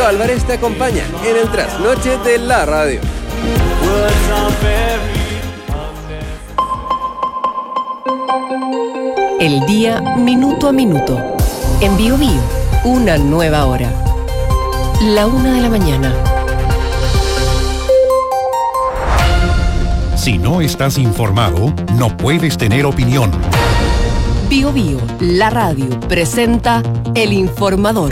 Álvarez te acompaña en el trasnoche de la radio. El día minuto a minuto. En Bío Bío, una nueva hora. 1:00 a.m. Si no estás informado, no puedes tener opinión. Bío Bío, la radio, presenta El Informador.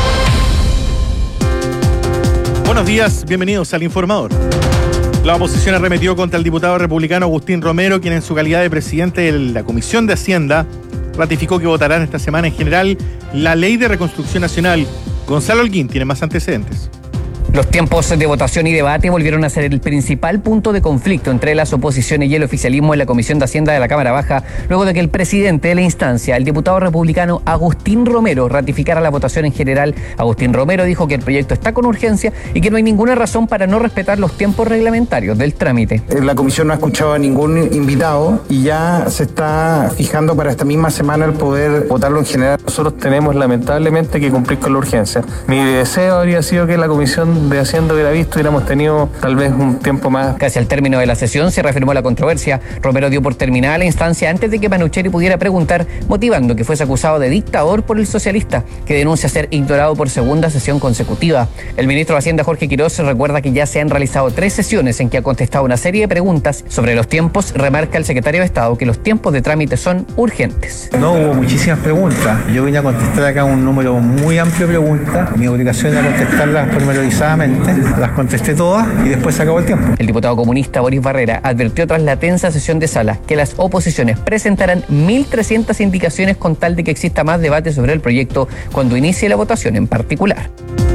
Buenos días, bienvenidos al Informador. La oposición arremetió contra el diputado republicano Agustín Romero, quien en su calidad de presidente de la Comisión de Hacienda ratificó que votarán esta semana en general la Ley de Reconstrucción Nacional. Gonzalo Holguín tiene más antecedentes. Los tiempos de votación y debate volvieron a ser el principal punto de conflicto entre las oposiciones y el oficialismo en la Comisión de Hacienda de la Cámara Baja, luego de que el presidente de la instancia, el diputado republicano Agustín Romero, ratificara la votación en general. Agustín Romero dijo que el proyecto está con urgencia y que no hay ninguna razón para no respetar los tiempos reglamentarios del trámite. La comisión no ha escuchado a ningún invitado y ya se está fijando para esta misma semana el poder votarlo en general. Nosotros tenemos lamentablemente que cumplir con la urgencia. Mi deseo habría sido que la comisión de Hacienda hubiera visto, hubiéramos tenido tal vez un tiempo más. Casi al término de la sesión se reafirmó la controversia. Romero dio por terminada la instancia antes de que Panucheri pudiera preguntar, motivando que fuese acusado de dictador por el socialista, que denuncia ser ignorado por segunda sesión consecutiva. El ministro de Hacienda, Jorge Quiroz, recuerda que ya se han realizado 3 sesiones en que ha contestado una serie de preguntas sobre los tiempos. Remarca el secretario de Estado que los tiempos de trámite son urgentes. No hubo muchísimas preguntas. Yo vine a contestar acá un número muy amplio de preguntas. Mi obligación era contestarlas pormenorizadamente. Las contesté todas y después se acabó el tiempo. El diputado comunista Boris Barrera advirtió tras la tensa sesión de sala que las oposiciones presentarán 1.300 indicaciones con tal de que exista más debate sobre el proyecto cuando inicie la votación en particular.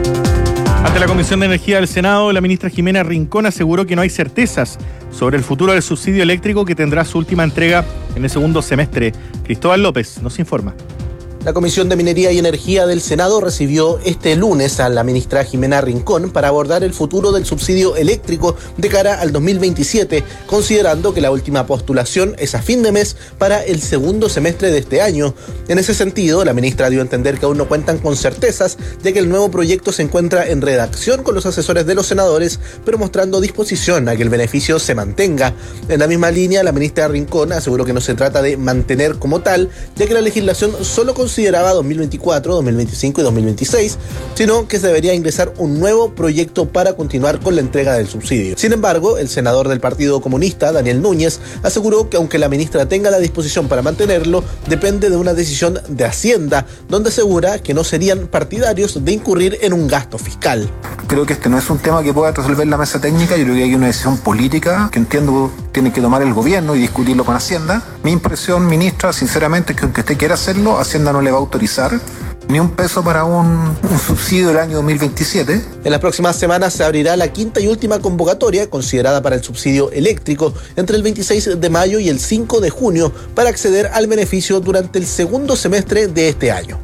Ante la Comisión de Energía del Senado, la ministra Jimena Rincón aseguró que no hay certezas sobre el futuro del subsidio eléctrico que tendrá su última entrega en el segundo semestre. Cristóbal López nos informa. La Comisión de Minería y Energía del Senado recibió este lunes a la ministra Jimena Rincón para abordar el futuro del subsidio eléctrico de cara al 2027, considerando que la última postulación es a fin de mes para el segundo semestre de este año. En ese sentido, la ministra dio a entender que aún no cuentan con certezas de que el nuevo proyecto se encuentra en redacción con los asesores de los senadores, pero mostrando disposición a que el beneficio se mantenga. En la misma línea, la ministra Rincón aseguró que no se trata de mantener como tal, ya que la legislación solo consideraba 2024, 2025 y 2026, sino que se debería ingresar un nuevo proyecto para continuar con la entrega del subsidio. Sin embargo, el senador del Partido Comunista, Daniel Núñez, aseguró que aunque la ministra tenga la disposición para mantenerlo, depende de una decisión de Hacienda, donde asegura que no serían partidarios de incurrir en un gasto fiscal. Creo que este no es un tema que pueda resolver la mesa técnica. Yo creo que hay una decisión política que entiendo tiene que tomar el gobierno y discutirlo con Hacienda. Mi impresión, ministra, sinceramente, es que aunque usted quiera hacerlo, Hacienda no le va a autorizar ni un peso para un subsidio del año 2027. En las próximas semanas se abrirá la quinta y última convocatoria considerada para el subsidio eléctrico entre el 26 de mayo y el 5 de junio para acceder al beneficio durante el segundo semestre de este año.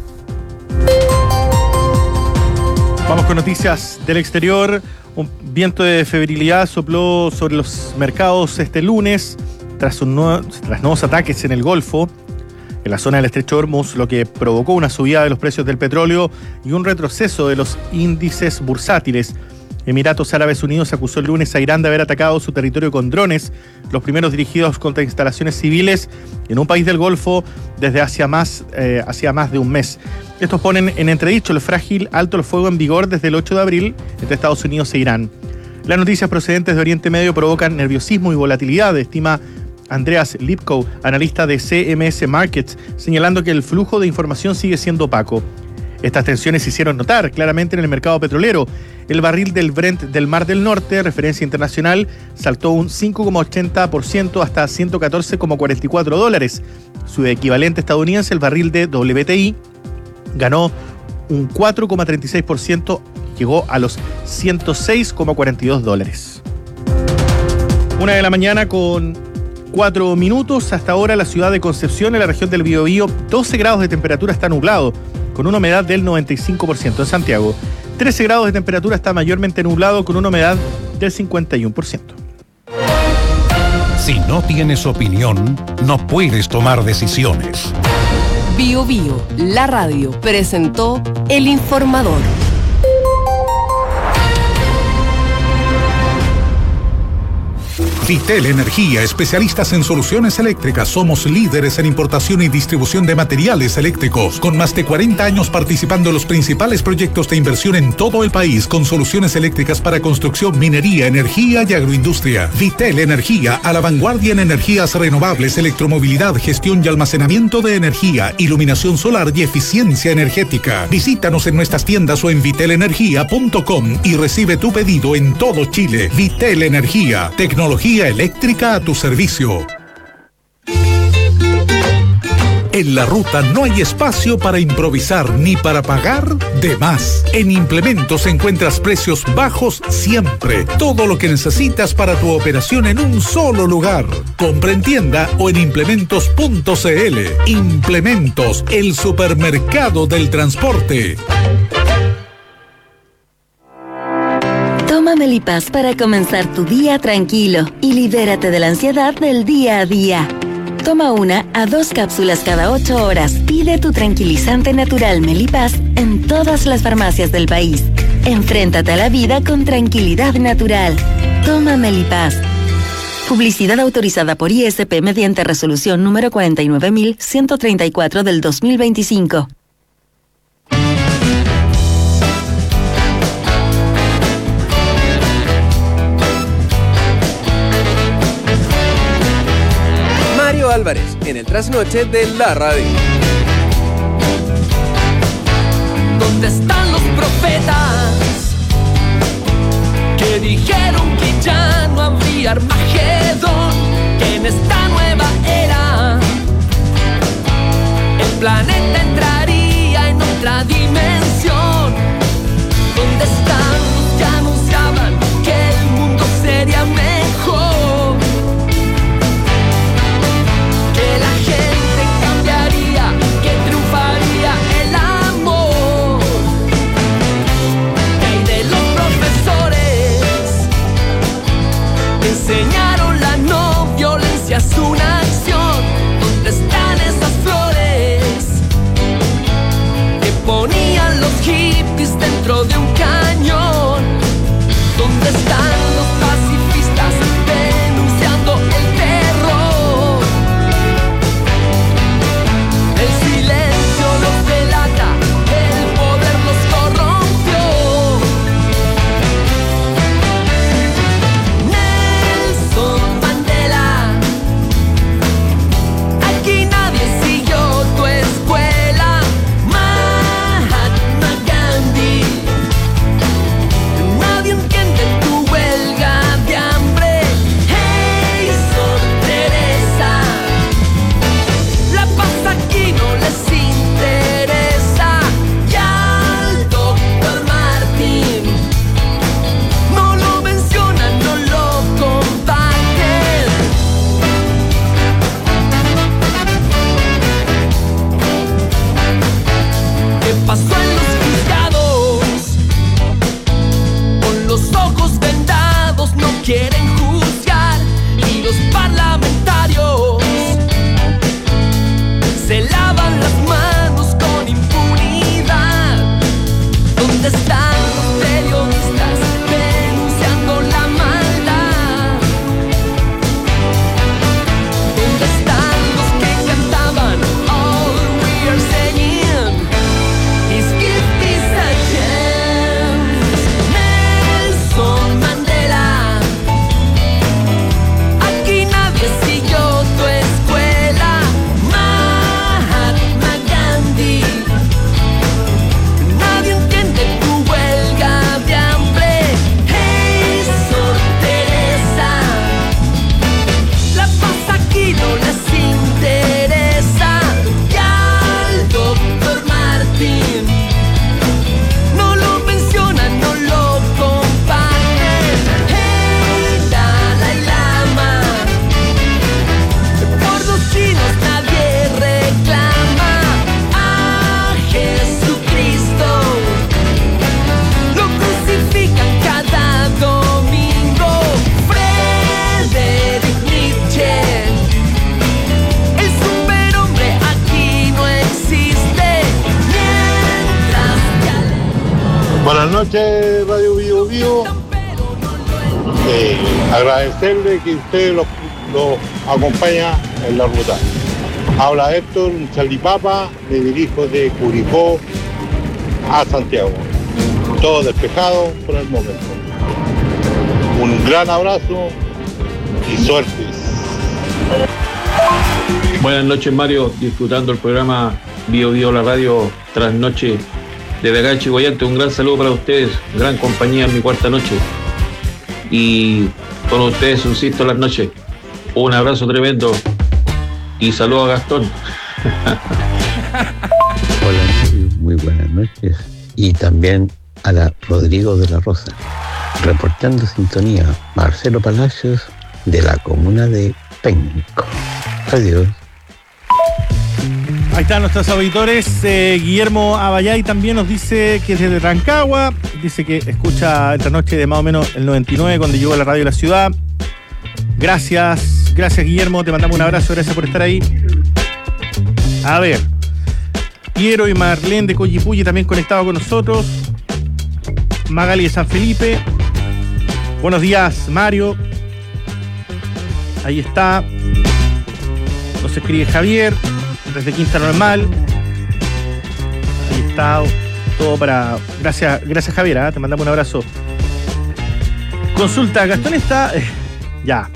Vamos con noticias del exterior. Un viento de febrilidad sopló sobre los mercados este lunes tras nuevos ataques en el Golfo, en la zona del Estrecho de Hormuz, lo que provocó una subida de los precios del petróleo y un retroceso de los índices bursátiles. Emiratos Árabes Unidos acusó el lunes a Irán de haber atacado su territorio con drones, los primeros dirigidos contra instalaciones civiles en un país del Golfo desde hacía más de un mes. Estos ponen en entredicho el frágil alto el fuego en vigor desde el 8 de abril entre Estados Unidos e Irán. Las noticias procedentes de Oriente Medio provocan nerviosismo y volatilidad, estima Andreas Lipkow, analista de CMS Markets, señalando que el flujo de información sigue siendo opaco. Estas tensiones se hicieron notar claramente en el mercado petrolero. El barril del Brent del Mar del Norte, referencia internacional, saltó un 5,80% hasta $114,44. Su equivalente estadounidense, el barril de WTI, ganó un 4,36%, llegó a los $106,42. 1:00 a.m. con 4 minutos. Hasta ahora la ciudad de Concepción, en la región del Biobío, 12 grados de temperatura, está nublado, con una humedad del 95%. En Santiago, 13 grados de temperatura, está mayormente nublado, con una humedad del 51%. Si no tienes opinión, no puedes tomar decisiones. Bío Bío, la radio, presentó El Informador. Vitel Energía, especialistas en soluciones eléctricas. Somos líderes en importación y distribución de materiales eléctricos, con más de 40 años participando en los principales proyectos de inversión en todo el país, con soluciones eléctricas para construcción, minería, energía y agroindustria. Vitel Energía, a la vanguardia en energías renovables, electromovilidad, gestión y almacenamiento de energía, iluminación solar y eficiencia energética. Visítanos en nuestras tiendas o en vitelenergia.com y recibe tu pedido en todo Chile. Vitel Energía, tecnología eléctrica a tu servicio. En la ruta no hay espacio para improvisar ni para pagar de más. En Implementos encuentras precios bajos siempre. Todo lo que necesitas para tu operación en un solo lugar. Compra en tienda o en implementos.cl. Implementos, el supermercado del transporte. Toma Melipaz para comenzar tu día tranquilo y libérate de la ansiedad del día a día. Toma 1 a 2 cápsulas cada 8 horas. Pide tu tranquilizante natural Melipaz en todas las farmacias del país. Enfréntate a la vida con tranquilidad natural. Toma Melipaz. Publicidad autorizada por ISP mediante resolución número 49.134 del 2025. Álvarez en el trasnoche de la radio. ¿Dónde están los profetas que dijeron que ya no habría Armagedón? Que en esta nueva era el planeta entraría en otra dimensión. ¿Dónde están los que anunciaban que el mundo sería mejor? Enseñaron la no violencia es una acción. ¿Dónde están esas flores que ponían los hippies dentro de un cañón? ¿Dónde están los pacifistas denunciando el terror? El silencio los delata, el poder los corrompió. Pasó en los juzgados, con los ojos vendados no quieren juzgar, y los parlamentarios se lavan las manos con impunidad. ¿Dónde están los periodistas denunciando la maldad? ¿Dónde están los que cantaban All we are saying? Nelson Mandela, aquí nadie siguió tu escuela. Mahatma Gandhi, nadie entiende tu huelga de hambre. Hey, Sor Teresa, la paz aquí no les interesa. Y al doctor Martín no lo mencionan, no lo comparten. Hey, Dalai Lama, por los chinos nadie reclama. A Jesucristo lo crucifican cada domingo. Friedrich Nietzsche, el superhombre aquí no existe. Mientras Buenas noches, Radio Bio Bio. Agradecerle que usted los acompaña en la ruta. Habla Héctor, un salipapa, me dirijo de Curicó a Santiago. Todo despejado por el momento. Un gran abrazo y suertes. Buenas noches, Mario, disfrutando el programa Bio Bio, la radio Trasnoche desde acá de Chihuayante. Un gran saludo para ustedes, gran compañía en mi cuarta noche. Y con ustedes insisto las noches. Un abrazo tremendo y saludo a Gastón. Hola, Mario, muy buenas noches. Y también a la Rodrigo de la Rosa. Reportando sintonía, Marcelo Palacios, de la comuna de Penco. Adiós. Ahí están nuestros auditores. Guillermo Abayay también nos dice que es desde Rancagua. Dice que escucha esta noche de más o menos el 99 cuando llegó a la radio de la ciudad. Gracias Guillermo, te mandamos un abrazo, gracias por estar ahí. A ver, Piero y Marlene de Coyipulli también conectados con nosotros. Magali de San Felipe. Buenos días, Mario. Ahí está. Nos escribe Javier desde Quinta Normal. Ahí está todo para... Gracias Javier, ¿eh? Te mandamos un abrazo. Consulta, Gastón está... Ya.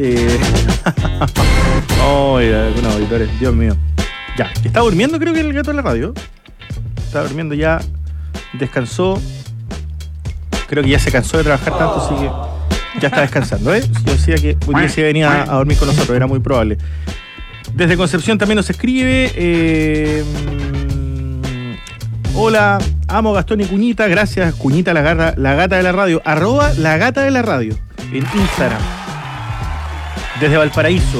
Algunos auditores, Dios mío. Ya, está durmiendo creo que el gato de la radio. Está durmiendo ya. Descansó. Creo que ya se cansó de trabajar tanto, así que ya está descansando, ¿eh? Yo decía que hoy día se venía a dormir con nosotros, era muy probable. Desde Concepción también nos escribe. Hola, amo Gastón y Cuñita. Gracias, Cuñita, la gata de la radio. @ la gata de la radio en Instagram. Desde Valparaíso.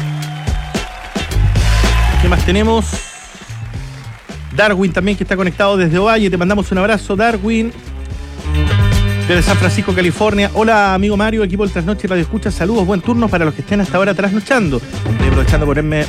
¿Qué más tenemos? Darwin también, que está conectado desde Ovalle. Te mandamos un abrazo, Darwin. Desde San Francisco, California. Hola, amigo Mario, equipo del Trasnoche Radio Escucha. Saludos, buen turno para los que estén hasta ahora trasnochando. Estoy aprovechando ponerme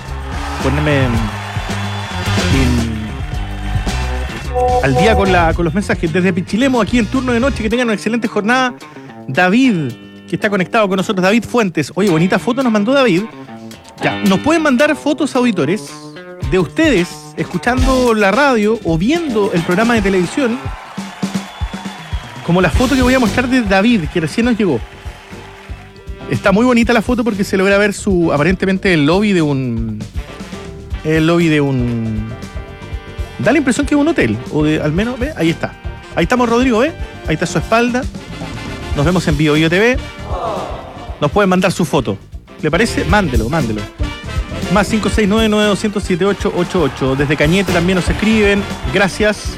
al día con los mensajes. Desde Pichilemu, aquí en turno de noche, que tengan una excelente jornada. David, que está conectado con nosotros, David Fuentes. Oye, bonita foto nos mandó David. Ya, nos pueden mandar fotos, auditores, de ustedes escuchando la radio o viendo el programa de televisión, como la foto que voy a mostrar de David, que recién nos llegó. Está muy bonita la foto porque se logra ver aparentemente el lobby de un... Da la impresión que es un hotel, o al menos, ¿ve? Ahí está. Ahí estamos, Rodrigo, ¿ve? Ahí está su espalda. Nos vemos en Bio Bio TV. Nos pueden mandar su foto. ¿Le parece? Mándelo. Más 569-9200-7888. Desde Cañete también nos escriben. Gracias.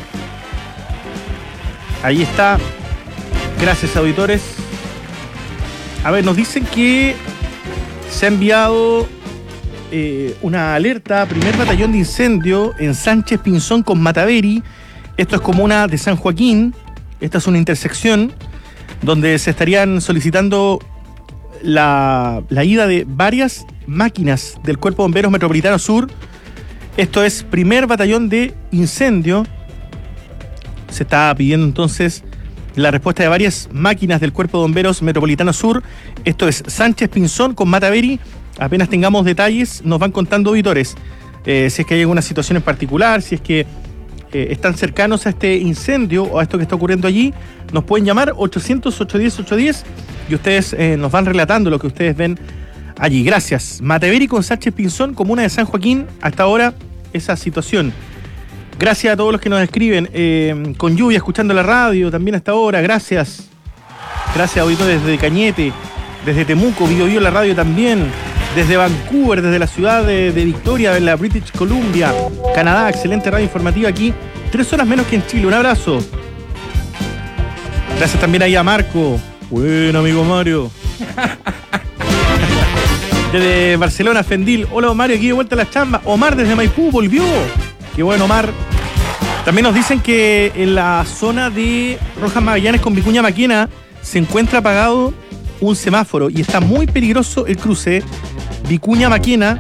Ahí está. Gracias, auditores. A ver, nos dicen que se ha enviado una alerta, primer batallón de incendio en Sánchez Pinzón con Mataveri. Esto es comuna de San Joaquín. Esta es una intersección donde se estarían solicitando la ida de varias máquinas del Cuerpo de Bomberos Metropolitano Sur. Esto es primer batallón de incendio. Se está pidiendo entonces la respuesta de varias máquinas del Cuerpo de Bomberos Metropolitano Sur. Esto es Sánchez Pinzón con Mataveri. Apenas tengamos detalles, nos van contando auditores. Si es que hay alguna situación en particular, si es que están cercanos a este incendio o a esto que está ocurriendo allí, nos pueden llamar 800-810-810 y ustedes nos van relatando lo que ustedes ven allí. Gracias. Mataveri con Sánchez Pinzón, comuna de San Joaquín, hasta ahora esa situación. Gracias a todos los que nos escriben, con lluvia, escuchando la radio también hasta ahora. Gracias. Gracias, auditores desde Cañete, desde Temuco, Bio Bio la radio también. Desde Vancouver, desde la ciudad de Victoria, en la British Columbia, Canadá, excelente radio informativa aquí, 3 horas menos que en Chile. Un abrazo. Gracias también ahí a Marco. Bueno, amigo Mario. Desde Barcelona, Fendil. Hola, Mario, aquí de vuelta a la chamba. Omar desde Maipú volvió. Qué bueno, Omar. También nos dicen que en la zona de Rojas Magallanes con Vicuña Maquena se encuentra apagado un semáforo y está muy peligroso el cruce Vicuña Maquena.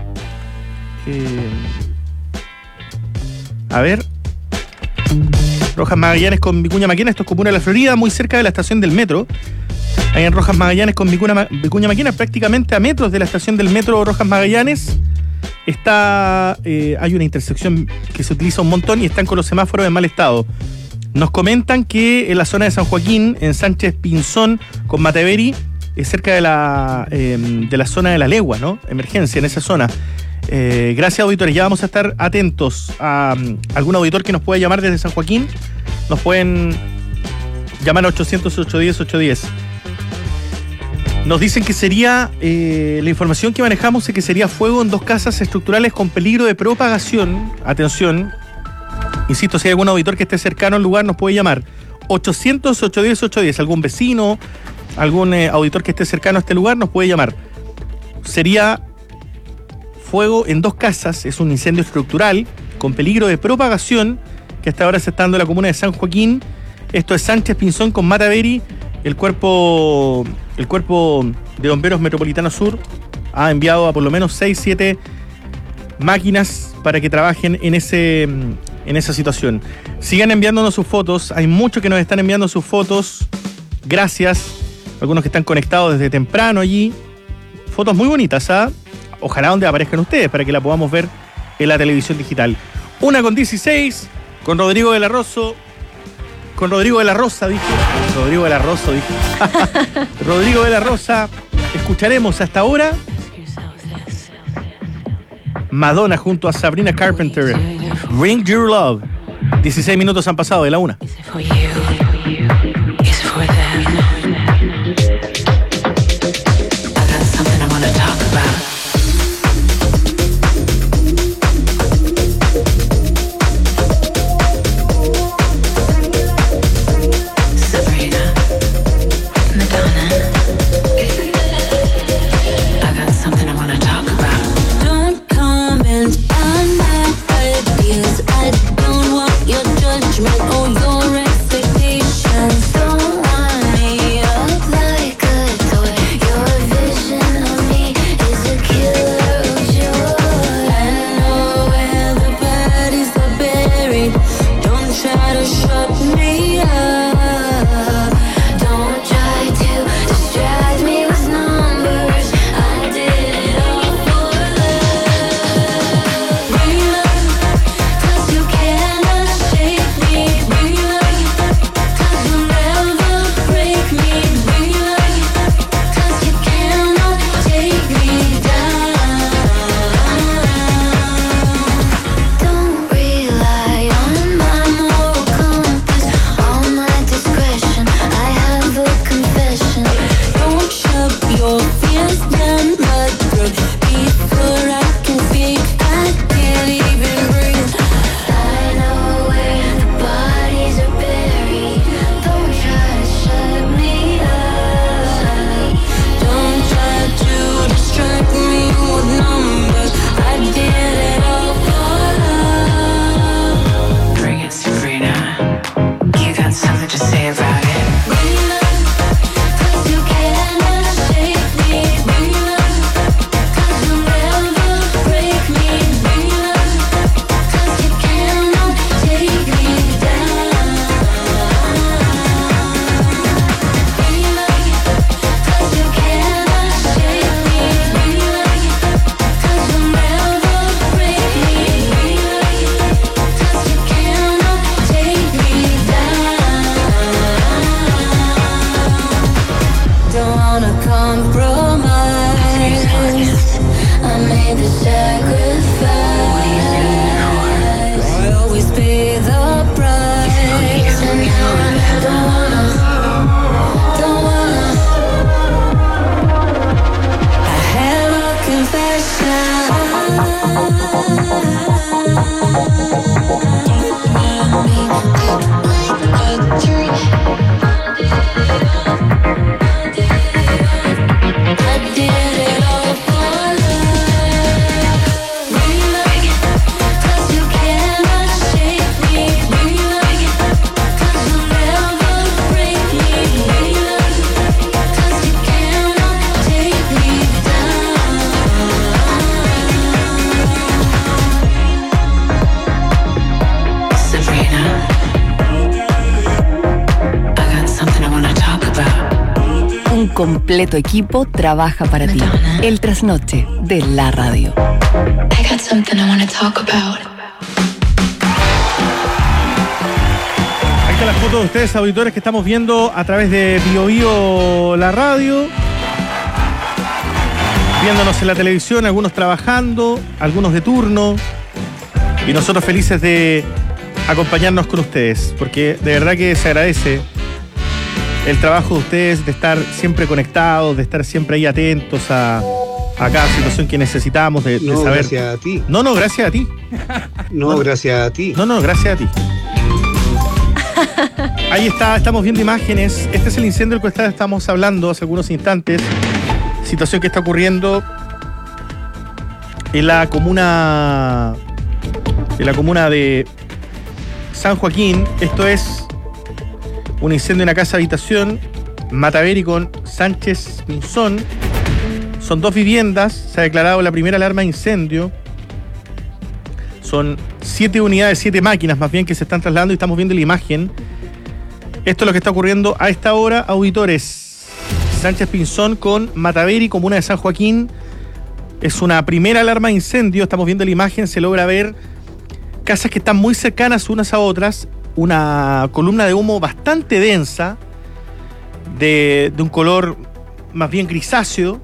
A ver, Rojas Magallanes con Vicuña Maquena, esto es comuna de la Florida, muy cerca de la estación del metro. ahí en Rojas Magallanes con Vicuña Maquena, prácticamente a metros de la estación del metro Rojas Magallanes. Hay una intersección que se utiliza un montón y están con los semáforos en mal estado. Nos comentan que en la zona de San Joaquín, en Sánchez Pinzón con Mataveri, es cerca de la zona de la Legua, ¿no? Emergencia en esa zona. Gracias, auditores. Ya vamos a estar atentos a algún auditor que nos pueda llamar desde San Joaquín. Nos pueden llamar a 800-810-810. Nos dicen que sería, la información que manejamos es que sería fuego en 2 casas estructurales con peligro de propagación. Atención, insisto, si hay algún auditor que esté cercano al lugar nos puede llamar. 800-810-810. Algún vecino, algún auditor que esté cercano a este lugar nos puede llamar. Sería fuego en 2 casas, es un incendio estructural con peligro de propagación que hasta ahora se está dando en la comuna de San Joaquín. Esto es Sánchez Pinzón con Mataveri. El cuerpo de Bomberos Metropolitano Sur ha enviado a por lo menos 6-7 máquinas para que trabajen en esa situación. Sigan enviándonos sus fotos. Hay muchos que nos están enviando sus fotos. Gracias. Algunos que están conectados desde temprano allí. Fotos muy bonitas, ¿ah? Ojalá donde aparezcan ustedes para que la podamos ver en la televisión digital. 1:16 con Rodrigo de la Rosa. Rodrigo de la Rosa, dije. Rodrigo de la Rosa. Escucharemos hasta ahora Madonna junto a Sabrina Carpenter. Ring Your Love. 16 minutos han pasado de la 1. Your judgment or your expectation. completo equipo trabaja para ti. El trasnoche de la radio. I got something I want to talk about. Ahí está la foto de ustedes, auditores, que estamos viendo a través de BioBio la radio. Viéndonos en la televisión, algunos trabajando, algunos de turno. Y nosotros felices de acompañarnos con ustedes, porque de verdad que se agradece el trabajo de ustedes, de estar siempre conectados, de estar siempre ahí atentos a cada situación que necesitamos, de saber. Gracias a ti. No, gracias a ti. Gracias a ti. No, gracias a ti. Ahí está, estamos viendo imágenes. Este es el incendio del que estamos hablando hace algunos instantes. Situación que está ocurriendo en la comuna de San Joaquín. Esto es un incendio en una casa habitación, Mataveri con Sánchez Pinzón. Son 2 viviendas, se ha declarado la primera alarma de incendio. Son 7 unidades, 7 máquinas más bien que se están trasladando y estamos viendo la imagen. Esto es lo que está ocurriendo a esta hora, auditores. Sánchez Pinzón con Mataveri, comuna de San Joaquín. Es una primera alarma de incendio, estamos viendo la imagen, se logra ver casas que están muy cercanas unas a otras, una columna de humo bastante densa, de un color más bien grisáceo,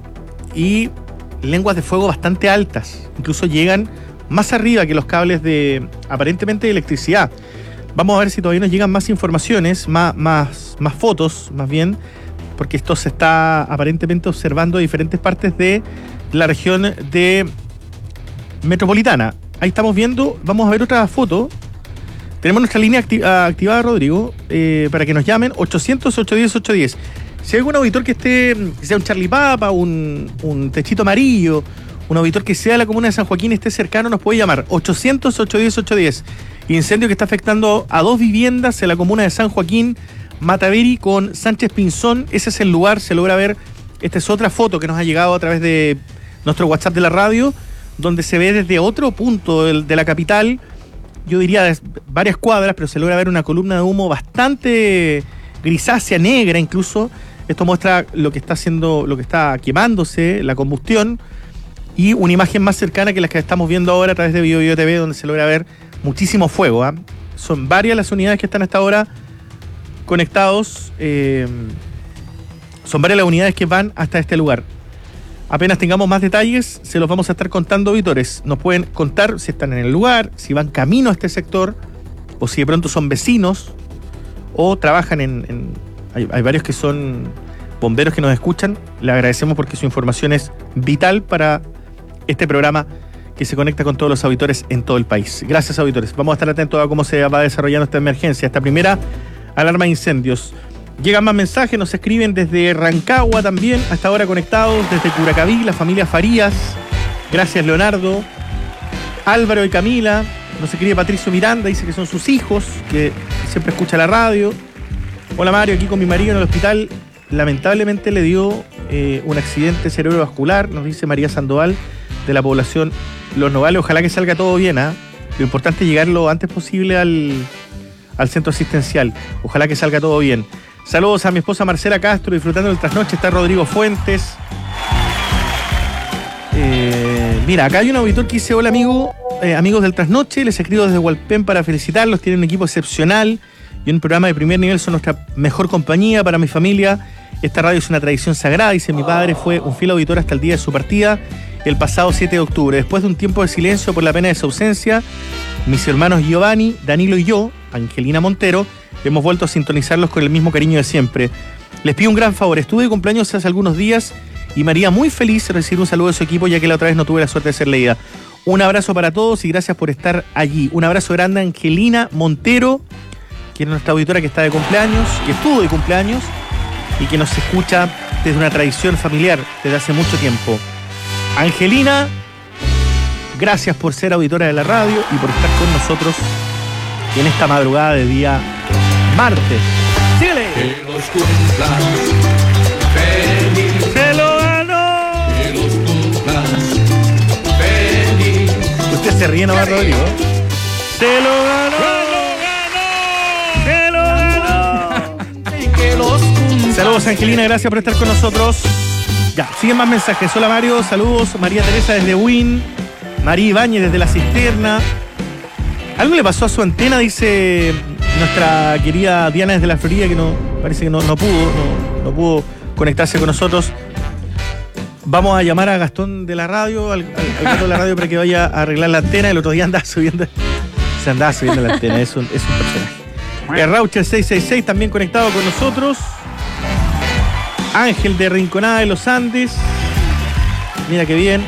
y lenguas de fuego bastante altas, incluso llegan más arriba que los cables de, aparentemente, de electricidad. Vamos a ver si todavía nos llegan más informaciones, más fotos, más bien, porque esto se está aparentemente observando en diferentes partes de la región de metropolitana. Ahí estamos viendo, vamos a ver otra foto. Tenemos nuestra línea activada, Rodrigo, para que nos llamen, 800-810-810. Si hay algún auditor que sea un Charlie Papa, un techito amarillo, un auditor que sea de la comuna de San Joaquín, esté cercano, nos puede llamar, 800-810-810. Incendio que está afectando a 2 viviendas en la comuna de San Joaquín, Mataveri con Sánchez Pinzón. Ese es el lugar, se logra ver. Esta es otra foto que nos ha llegado a través de nuestro WhatsApp de la radio, donde se ve desde otro punto de la capital, yo diría varias cuadras, pero se logra ver una columna de humo bastante grisácea, negra incluso. Esto muestra lo que está haciendo, lo que está quemándose, la combustión, y una imagen más cercana que las que estamos viendo ahora a través de BioBio TV, donde se logra ver muchísimo fuego. Son varias las unidades que están hasta ahora conectados, son varias las unidades que van hasta este lugar. Apenas tengamos más detalles, se los vamos a estar contando, auditores. Nos pueden contar si están en el lugar, si van camino a este sector, o si de pronto son vecinos, o trabajan hay varios que son bomberos que nos escuchan. Le agradecemos porque su información es vital para este programa que se conecta con todos los auditores en todo el país. Gracias, auditores. Vamos a estar atentos a cómo se va desarrollando esta emergencia, esta primera alarma de incendios. Llegan más mensajes, nos escriben desde Rancagua también, hasta ahora conectados, desde Curacaví, la familia Farías. Gracias, Leonardo. Álvaro y Camila. Nos escribe Patricio Miranda, dice que son sus hijos, que siempre escucha la radio. Hola, Mario, aquí con mi marido en el hospital. Lamentablemente le dio un accidente cerebrovascular, nos dice María Sandoval, de la población Los Nogales. Ojalá que salga todo bien, ¿eh? Lo importante es llegar lo antes posible al centro asistencial. Ojalá que salga todo bien. Saludos a mi esposa Marcela Castro, disfrutando del trasnoche. Está Rodrigo Fuentes. Mira, acá hay un auditor que dice: hola amigos del trasnoche, les escribo desde Hualpén para felicitarlos, tienen un equipo excepcional y un programa de primer nivel, son nuestra mejor compañía para mi familia. Esta radio es una tradición sagrada, dice mi padre, fue un fiel auditor hasta el día de su partida, el pasado 7 de octubre. Después de un tiempo de silencio por la pena de su ausencia, mis hermanos Giovanni, Danilo y yo, Angelina Montero, hemos vuelto a sintonizarlos con el mismo cariño de siempre. Les pido un gran favor, estuve de cumpleaños hace algunos días y me haría muy feliz recibir un saludo de su equipo, ya que la otra vez no tuve la suerte de ser leída. Un abrazo para todos y gracias por estar allí. Un abrazo grande a Angelina Montero, que es nuestra auditora que está de cumpleaños, que estuvo de cumpleaños y que nos escucha desde una tradición familiar desde hace mucho tiempo. Angelina, gracias por ser auditora de la radio y por estar con nosotros en esta madrugada de día martes. ¡Síguele! Que los cumplas feliz. ¡Se lo ganó! Que los cumplas feliz. Usted se ríe nomás, Rodrigo. ¡Se lo ganó! ¡Se lo ganó! Y que los cumplas Saludos, Angelina, gracias por estar con nosotros. Ya, siguen más mensajes. Hola, Mario, saludos. María Teresa desde Win. María Ibáñez desde La Cisterna. Algo le pasó a su antena, dice nuestra querida Diana desde la Florida, que parece que no pudo conectarse con nosotros. Vamos a llamar a Gastón de la radio, al gato de la radio, para que vaya a arreglar la antena. El otro día se andaba subiendo la antena, es un personaje. Raucher 666 también conectado con nosotros. Ángel de Rinconada de los Andes. Mira qué bien.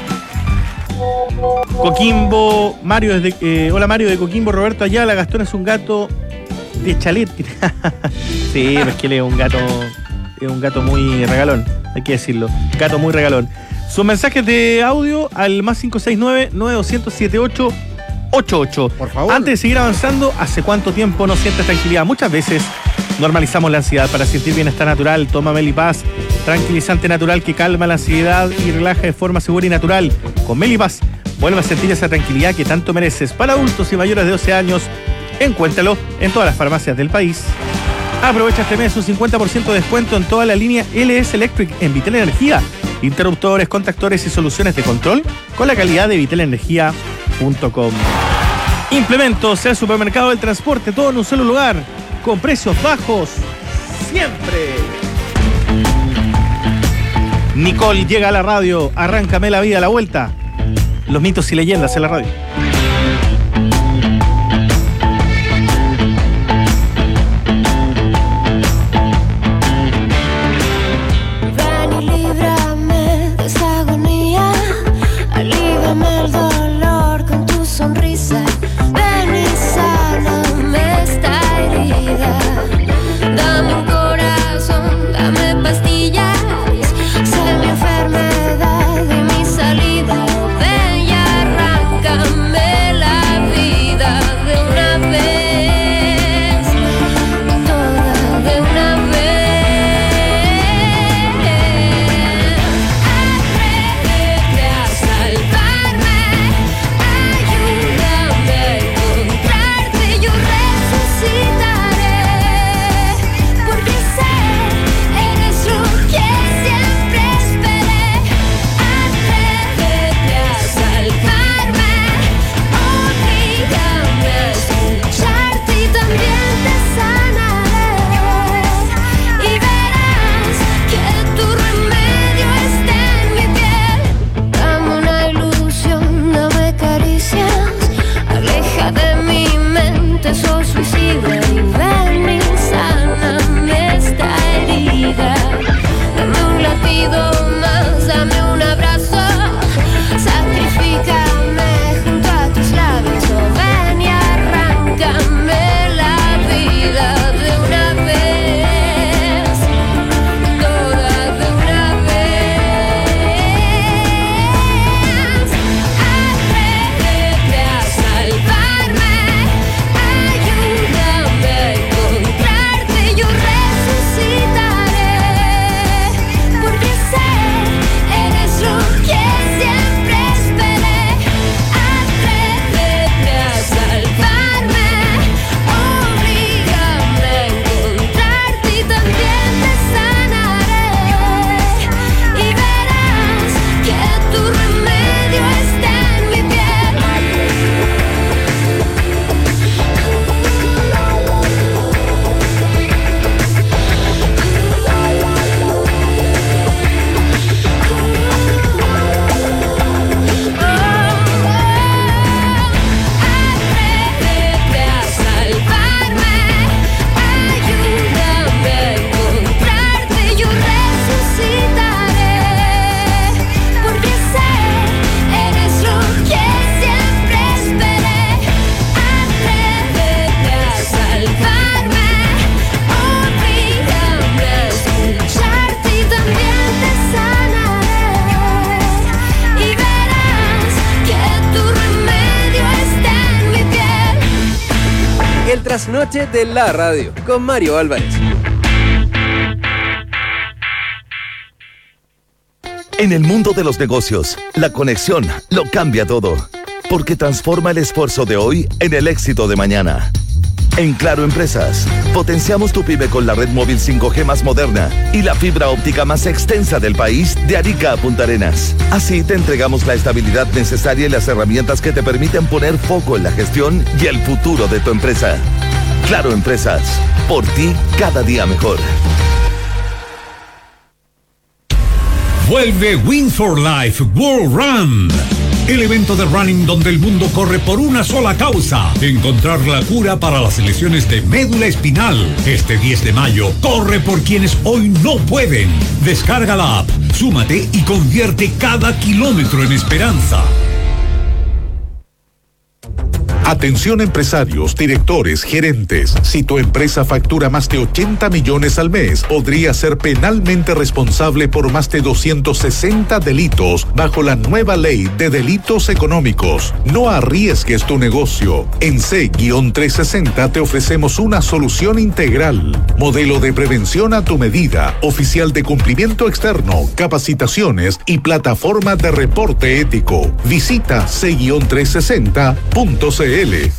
Coquimbo, Mario desde. Hola, Mario de Coquimbo, Roberto Ayala. Gastón es un gato de chalet. Sí, es que él es un gato muy regalón, hay que decirlo. Gato muy regalón. Sus mensajes de audio al más 569-9200-7888. Por favor. Antes de seguir avanzando, ¿hace cuánto tiempo no sientes tranquilidad? Muchas veces normalizamos la ansiedad. Para sentir bienestar natural, toma Melipaz, tranquilizante natural que calma la ansiedad y relaja de forma segura y natural. Con Melipaz, vuelve a sentir esa tranquilidad que tanto mereces. Para adultos y mayores de 12 años, encuéntralo en todas las farmacias del país. Aprovecha este mes un 50% de descuento en toda la línea LS Electric en Vitel Energía. Interruptores, contactores y soluciones de control con la calidad de vitelenergia.com. Implementos, el supermercado del transporte, todo en un solo lugar, con precios bajos siempre. Nicole llega a la radio, arráncame la vida a la vuelta. Los mitos y leyendas en la radio. Trasnoche de la radio con Mario Álvarez. En el mundo de los negocios, la conexión lo cambia todo, porque transforma el esfuerzo de hoy en el éxito de mañana. En Claro Empresas, potenciamos tu pyme con la red móvil 5G más moderna y la fibra óptica más extensa del país, de Arica a Punta Arenas. Así te entregamos la estabilidad necesaria y las herramientas que te permiten poner foco en la gestión y el futuro de tu empresa. Claro Empresas, por ti cada día mejor. Vuelve Wings for Life World Run, el evento de running donde el mundo corre por una sola causa: encontrar la cura para las lesiones de médula espinal. Este 10 de mayo, corre por quienes hoy no pueden. Descarga la app, súmate y convierte cada kilómetro en esperanza. Atención empresarios, directores, gerentes. Si tu empresa factura más de 80 millones al mes, podría ser penalmente responsable por más de 260 delitos bajo la nueva ley de delitos económicos. No arriesgues tu negocio. En C-360 te ofrecemos una solución integral. Modelo de prevención a tu medida, oficial de cumplimiento externo, capacitaciones y plataforma de reporte ético. Visita C-360.cl.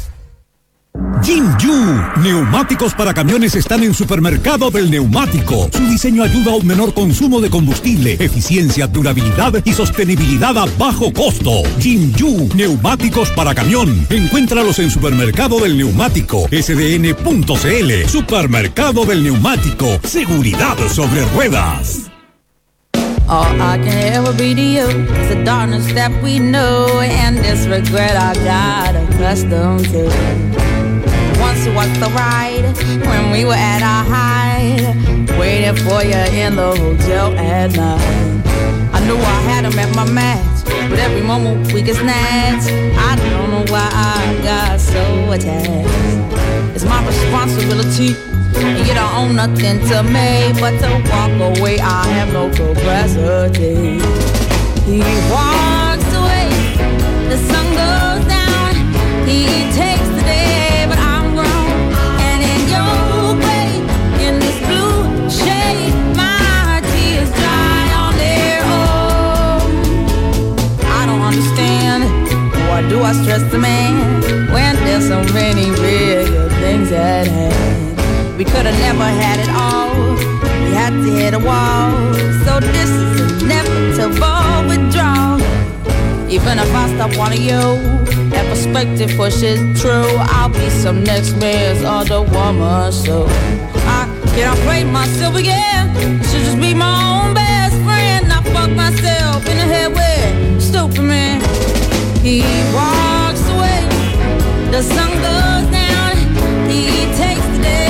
Jinju, neumáticos para camiones están en Supermercado del Neumático. Su diseño ayuda a un menor consumo de combustible, eficiencia, durabilidad y sostenibilidad a bajo costo. Jinju, neumáticos para camión. Encuéntralos en Supermercado del Neumático, sdn.cl. Supermercado del Neumático, seguridad sobre ruedas. All I can ever be to you is the darkness that we know and this regret I got accustomed to. Once it was the ride when we were at our height, waiting for you in the hotel at night. I knew I had him at my match, but every moment we get snatched. I don't know why I got so attached. It's my responsibility, and you don't own nothing to me but to walk away. I have no capacity. He walks away, the sun goes down. He takes the day, but I'm grown. And in your way, in this blue shade, my tears dry on their own. I don't understand, why do I stress the man when there's so many bigger things at hand? We could have never had it all. We had to hit a wall. So this is inevitable withdrawal. Even if I stop wanting you, that perspective pushes true. I'll be some next man's other woman. So I can't afraid myself again. I should just be my own best friend. I fuck myself in the head with stupid man. He walks away, the sun goes down. He takes the day.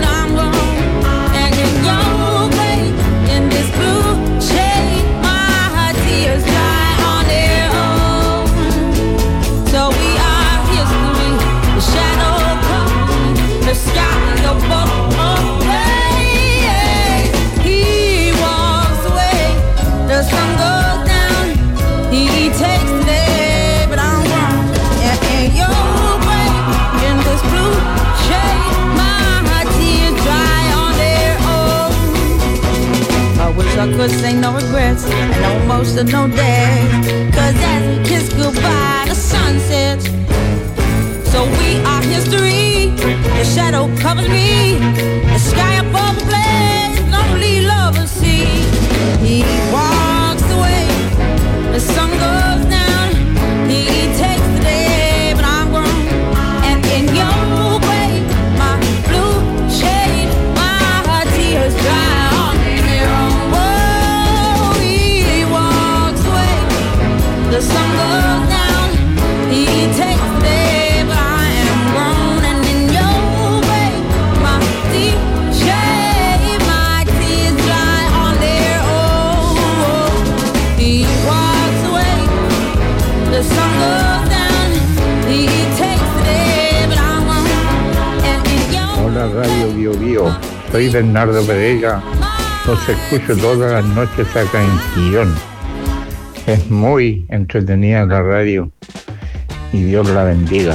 The sky above away. He walks away, the sun goes down. He takes the day, but I'm wrong. And you're way in this blue shade. My tears dry on their own. I wish I could say no regrets and no emotional day. Cause as we kiss goodbye, the sun sets. So we are history. The shadow covers me. The sky above the blaze. Lonely lovers see. He walks away. The sun goes down. He takes the day, but I'm grown. And in your way, my blue shade, my tears dry on their own. Whoa, he walks away. The sun goes down. He takes the day. Hola Radio Bio Bio, soy Bernardo Pereira, los escucho todas las noches acá en Quillón. Es muy entretenida la radio y Dios la bendiga.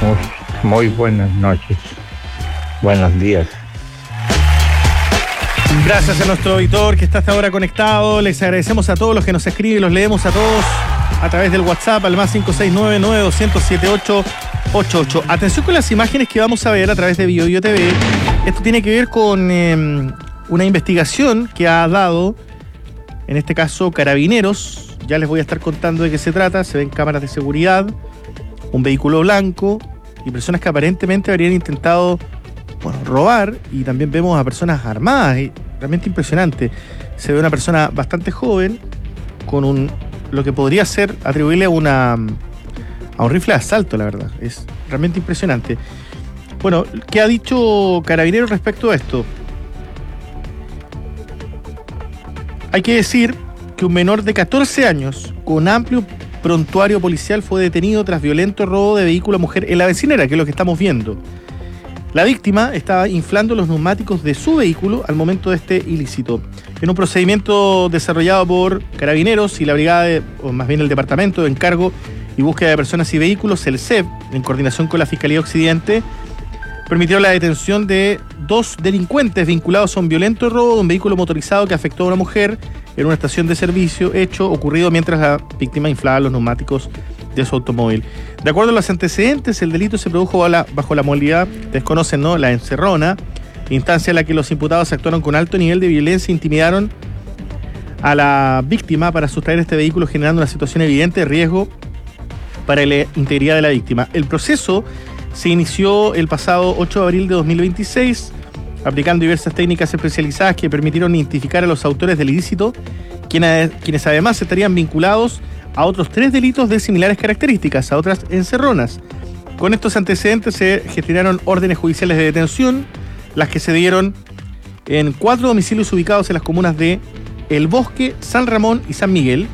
Muy buenas noches, buenos días. Gracias a nuestro auditor que está hasta ahora conectado. Les agradecemos a todos los que nos escriben, los leemos a todos a través del WhatsApp al más 569-9200-7888. Atención con las imágenes que vamos a ver a través de BioBio TV. Esto tiene que ver con una investigación que ha dado, en este caso, Carabineros. Ya les voy a estar contando de qué se trata. Se ven cámaras de seguridad, un vehículo blanco y personas que aparentemente habrían intentado robar, y también vemos a personas armadas. Y realmente impresionante. Se ve una persona bastante joven con lo que podría ser atribuirle a un rifle de asalto, la verdad. Es realmente impresionante. Bueno, ¿qué ha dicho Carabineros respecto a esto? Hay que decir que un menor de 14 años con amplio prontuario policial fue detenido tras violento robo de vehículo a mujer en La Becinera, que es lo que estamos viendo. La víctima estaba inflando los neumáticos de su vehículo al momento de este ilícito. En un procedimiento desarrollado por Carabineros y la brigada, o más bien el Departamento de Encargo y Búsqueda de Personas y Vehículos, el CEP, en coordinación con la Fiscalía Occidente, permitió la detención de 2 delincuentes vinculados a un violento robo de un vehículo motorizado que afectó a una mujer en una estación de servicio, hecho ocurrido mientras la víctima inflaba los neumáticos de su automóvil. De acuerdo a los antecedentes, el delito se produjo bajo la modalidad, desconocen, ¿no?, la encerrona, instancia en la que los imputados actuaron con alto nivel de violencia e intimidaron a la víctima para sustraer este vehículo, generando una situación evidente de riesgo para la integridad de la víctima. El proceso se inició el pasado 8 de abril de 2026, aplicando diversas técnicas especializadas que permitieron identificar a los autores del ilícito, quienes además estarían vinculados a otros 3 delitos de similares características, a otras encerronas. Con estos antecedentes se gestionaron órdenes judiciales de detención, las que se dieron en 4 domicilios ubicados en las comunas de El Bosque, San Ramón y San Miguel.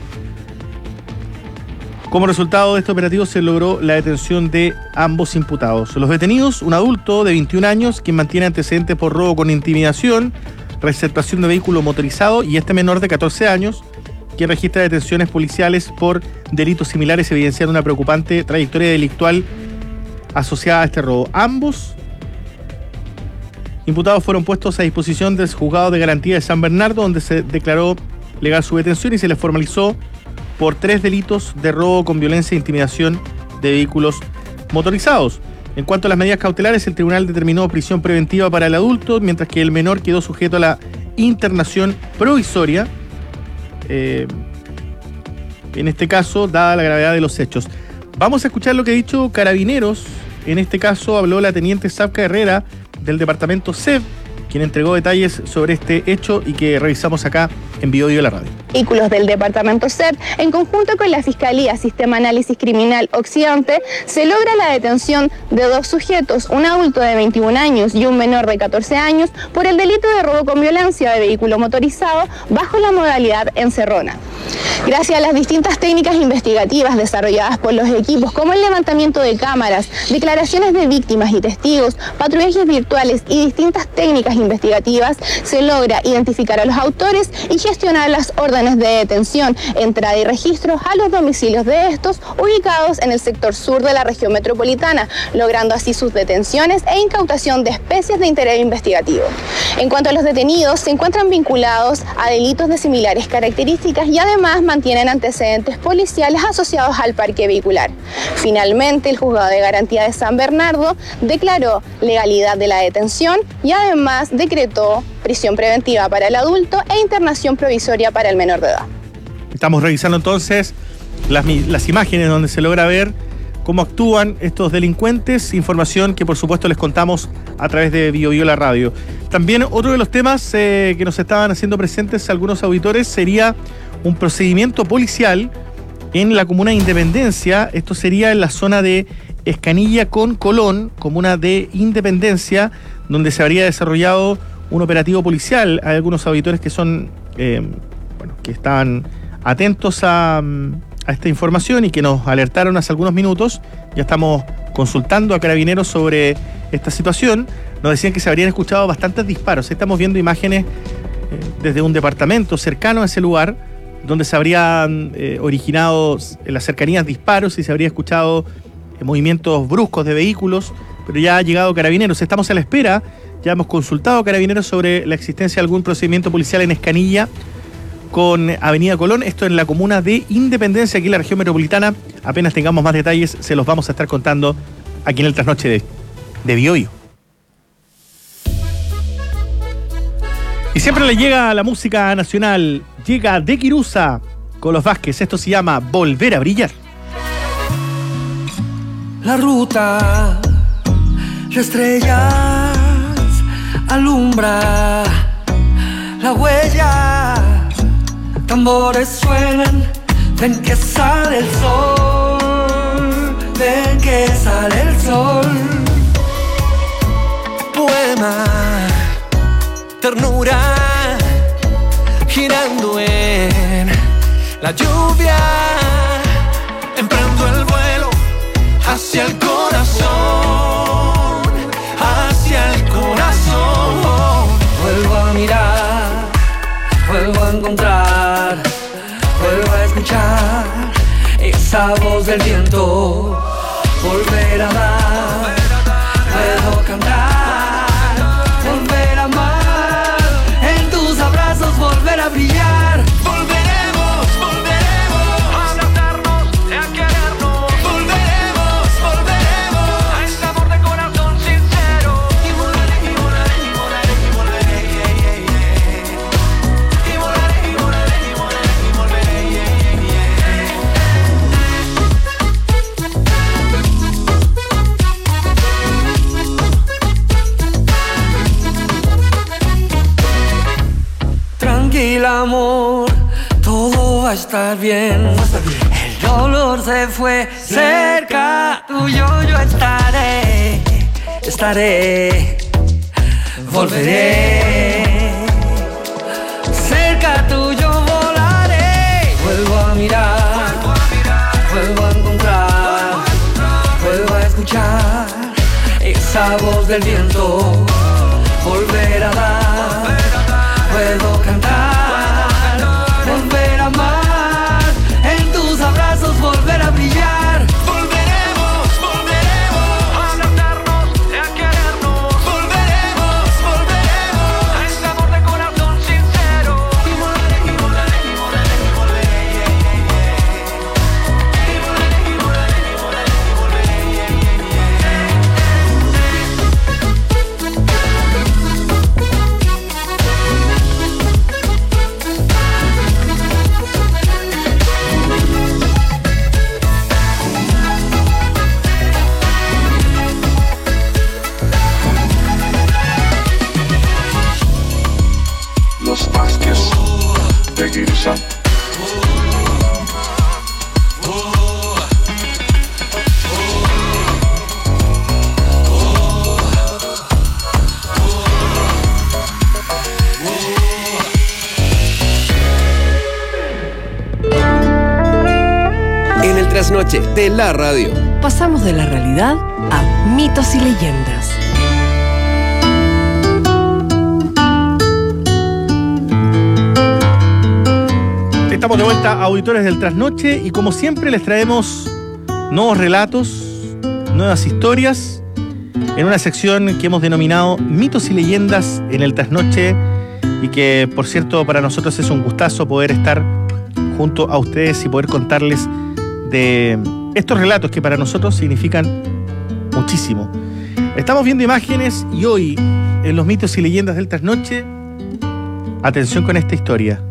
Como resultado de este operativo se logró la detención de ambos imputados. Los detenidos, un adulto de 21 años, quien mantiene antecedentes por robo con intimidación, receptación de vehículo motorizado, y este menor de 14 años, quien registra detenciones policiales por delitos similares, evidenciando una preocupante trayectoria delictual asociada a este robo. Ambos imputados fueron puestos a disposición del Juzgado de Garantía de San Bernardo, donde se declaró legal su detención y se les formalizó por 3 delitos de robo con violencia e intimidación de vehículos motorizados. En cuanto a las medidas cautelares, el tribunal determinó prisión preventiva para el adulto, mientras que el menor quedó sujeto a la internación provisoria, en este caso, dada la gravedad de los hechos. Vamos a escuchar lo que ha dicho Carabineros. En este caso habló la teniente Sabka Herrera del departamento CEP, quien entregó detalles sobre este hecho y que revisamos acá en BioBio de la radio. Vehículos del departamento CEP, en conjunto con la Fiscalía Sistema Análisis Criminal Occidente, se logra la detención de 2 sujetos, un adulto de 21 años y un menor de 14 años, por el delito de robo con violencia de vehículo motorizado bajo la modalidad encerrona. Gracias a las distintas técnicas investigativas desarrolladas por los equipos, como el levantamiento de cámaras, declaraciones de víctimas y testigos, patrullajes virtuales y distintas técnicas investigativas, se logra identificar a los autores y gestionar las órdenes de detención, entrada y registros a los domicilios de estos, ubicados en el sector sur de la región metropolitana, logrando así sus detenciones e incautación de especies de interés investigativo. En cuanto a los detenidos, se encuentran vinculados a delitos de similares características y además mantienen antecedentes policiales asociados al parque vehicular. Finalmente, el Juzgado de Garantía de San Bernardo declaró legalidad de la detención y además decretó prisión preventiva para el adulto e internación provisoria para el menor de edad. Estamos revisando entonces las imágenes donde se logra ver cómo actúan estos delincuentes, información que por supuesto les contamos a través de BioBio la radio. También otro de los temas que nos estaban haciendo presentes algunos auditores sería un procedimiento policial en la comuna de Independencia. Esto sería en la zona de Escanilla con Colón, comuna de Independencia, donde se habría desarrollado un operativo policial. Hay algunos auditores que son que estaban atentos a esta información y que nos alertaron hace algunos minutos. Ya estamos consultando a Carabineros sobre esta situación. Nos decían que se habrían escuchado bastantes disparos. Estamos viendo imágenes desde un departamento cercano a ese lugar, donde se habrían originado en las cercanías disparos y se habría escuchado movimientos bruscos de vehículos, pero ya ha llegado Carabineros. Estamos a la espera, ya hemos consultado a Carabineros sobre la existencia de algún procedimiento policial en Escanilla con Avenida Colón, esto en la comuna de Independencia, aquí en la región metropolitana. Apenas tengamos más detalles, se los vamos a estar contando aquí en el Trasnoche de Biobío. Y siempre le llega la música nacional, llega De Quirusa con los Vázquez, esto se llama Volver a Brillar. La ruta de estrellas alumbra la huella, tambores suenan, ven que sale el sol, ven que sale el sol. Poema, ternura, girando en la lluvia, emprendo el vuelo hacia el corazón, hacia el corazón. Vuelvo a mirar, vuelvo a encontrar, vuelvo a escuchar esa voz del viento, volver a dar, puedo cantar, volver a amar, en tus abrazos volver a brillar. Volveremos, volveremos a abrazarnos y a querernos. Volveremos, volveremos a ese amor de corazón sincero. Y volaré, y volaré, y volaré, y volveré, y volaré, y volaré, y volaré, y volveré, Tranquila, amor, todo va a estar bien. El dolor se fue cerca tuyo, yo estaré, volveré. Cerca tuyo volaré. Vuelvo a mirar, vuelvo a encontrar, vuelvo a escuchar esa voz del viento, volver a dar, puedo cantar, volver a amar, en tus abrazos volver a brillar. Volveremos, volveremos a abrazarnos y a querernos. Volveremos, volveremos a ese amor de corazón sincero. Y volaré, y volaré, y volaré, y volveré, y volaré, y volaré, y volaré, y volveré. Los Vázquez de Quirusa. En el Trasnoche de la radio. Pasamos de la realidad a mitos y leyendas. Estamos de vuelta, auditores del Trasnoche, y como siempre les traemos nuevos relatos, nuevas historias, en una sección que hemos denominado Mitos y Leyendas en el Trasnoche, y que, por cierto, para nosotros es un gustazo poder estar junto a ustedes y poder contarles de estos relatos que para nosotros significan muchísimo. Estamos viendo imágenes y hoy, en los Mitos y Leyendas del Trasnoche, atención con esta historia.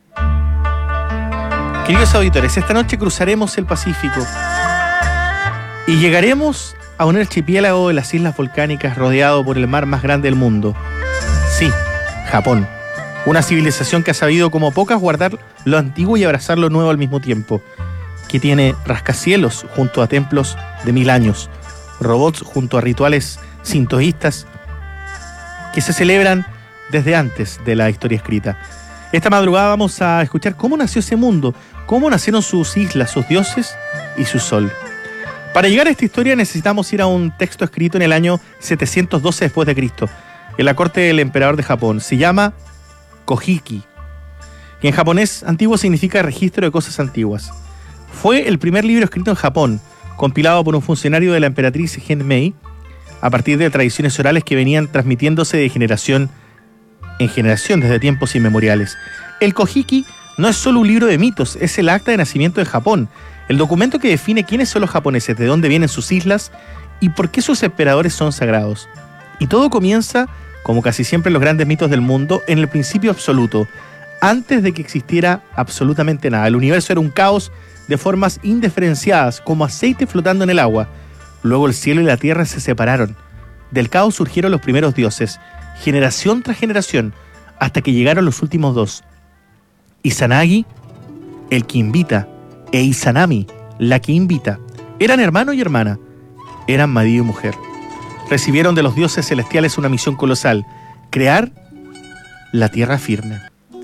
Queridos auditores, esta noche cruzaremos el Pacífico y llegaremos a un archipiélago de las islas volcánicas rodeado por el mar más grande del mundo. Sí, Japón. Una civilización que ha sabido como pocas guardar lo antiguo y abrazar lo nuevo al mismo tiempo. Que tiene rascacielos junto a templos de 1000 años, robots junto a rituales sintoístas que se celebran desde antes de la historia escrita. Esta madrugada vamos a escuchar cómo nació ese mundo, cómo nacieron sus islas, sus dioses y su sol. Para llegar a esta historia necesitamos ir a un texto escrito en el año 712 después de Cristo, en la corte del emperador de Japón. Se llama Kojiki, que en japonés antiguo significa registro de cosas antiguas. Fue el primer libro escrito en Japón, compilado por un funcionario de la emperatriz Genmei, a partir de tradiciones orales que venían transmitiéndose de generación en generación desde tiempos inmemoriales. El Kojiki no es solo un libro de mitos, es el acta de nacimiento de Japón, el documento que define quiénes son los japoneses, de dónde vienen sus islas y por qué sus emperadores son sagrados. Y todo comienza, como casi siempre en los grandes mitos del mundo, en el principio absoluto, antes de que existiera absolutamente nada. El universo era un caos de formas indiferenciadas, como aceite flotando en el agua. Luego el cielo y la tierra se separaron. Del caos surgieron los primeros dioses, generación tras generación, hasta que llegaron los últimos dos. Izanagi, el que invita, e Izanami, la que invita. Eran hermano y hermana, eran marido y mujer. Recibieron de los dioses celestiales una misión colosal: crear la tierra firme.